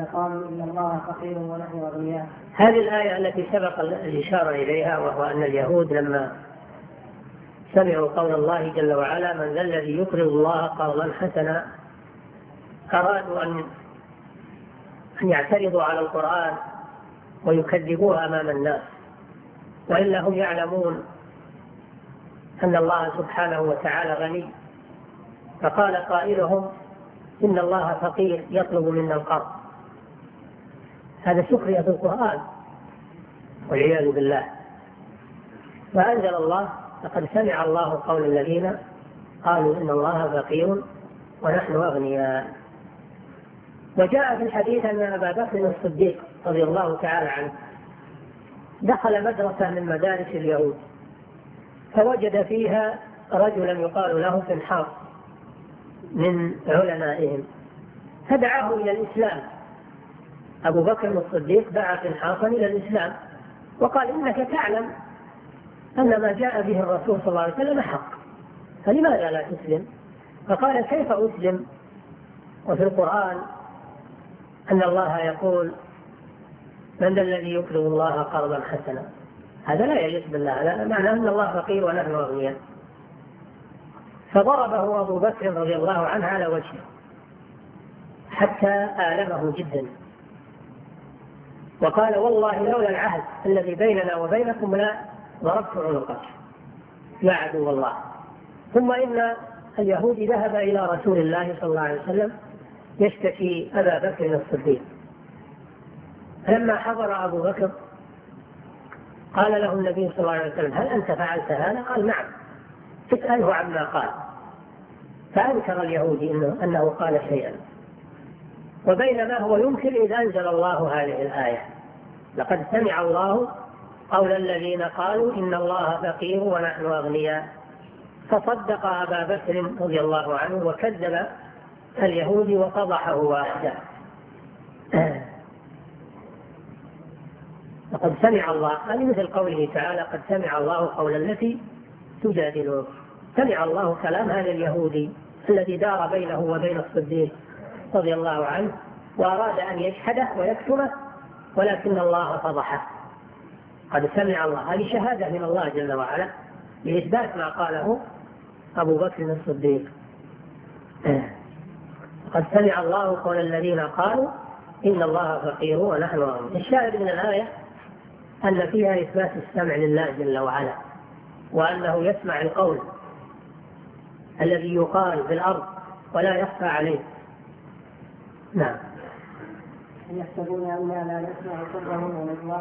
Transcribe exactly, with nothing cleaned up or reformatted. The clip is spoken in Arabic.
قالوا إن الله فقير ونحن أغنياء. هذه الآية التي سبق الإشارة إليها، وهو أن اليهود لما سمعوا قول الله جل وعلا من ذا الذي يقرض الله قرضا حسنا أرادوا أن يعترضوا على القرآن ويكذبوه أمام الناس، وإلا هم يعلمون أن الله سبحانه وتعالى غني. فقال قائلهم إن الله فقير يطلب منا القرض. هذا سخرية في القرآن والعياذ بالله. فأنزل الله لقد سمع الله قول الذين قالوا إن الله فقير ونحن أغنياء. وجاء في الحديث أن أبا بكر الصديق رضي الله تعالى عنه دخل مدرسة من مدارس اليهود فوجد فيها رجلا يقال له فنحاص من علمائهم، فدعاه إلى الإسلام. أبو بكر الصديق دعا فنحاصا إلى الإسلام وقال إنك تعلم أن ما جاء به الرسول صلى الله عليه وسلم حق، فلماذا لا تسلم؟ فقال كيف أسلم وفي القرآن أن الله يقول من ذا الذي يقرض الله قرضا حسنا؟ هذا لا يليق بالله، لا معنى أن الله فقير ونحن أغنياء. فضربه أبو بكر رضي الله عنه على وجهه حتى آلمه جدا، وقال والله لولا العهد الذي بيننا وبينكم لا ضربت عنقك يا عدو الله. ثم إن اليهود ذهب إلى رسول الله صلى الله عليه وسلم يشتكي أبا بكر الصديق. لما حضر أبو بكر قال له النبي صلى الله عليه وسلم هل أنت فعلت هذا؟ قال نعم، اسأله عما قال. فأنكر اليهودي إنه أنه قال شيئا، وبينما هو ينكر إذ أنزل الله هذه الآية لقد سمع الله قول الذين قالوا إن الله فقير ونحن أغنياء. فصدق أبا بكر رضي الله عنه وكذب اليهودي وفضحه واحدا. لقد سمع الله، هذه مثل قوله تعالى قد سمع الله قول التي تجادلك. سمع الله كلام هذا اليهودي الذي دار بينه وبين الصديق رضي الله عنه وأراد أن يجحده ويكتمه، ولكن الله فضحه. قد سمع الله، هذه شهادة من الله جل وعلا لإثبات ما قاله أبو بكر الصديق. قد سمع الله قول الذين قالوا إن الله فقير ونحن أغنياء. الشاهد من الآية أن فيها إثبات السمع لله جل وعلا، وأنه يسمع القول الذي يقال في الأرض ولا يخفى عليه. نعم. يحسبون أننا لا نسمع سرهم ونجواهم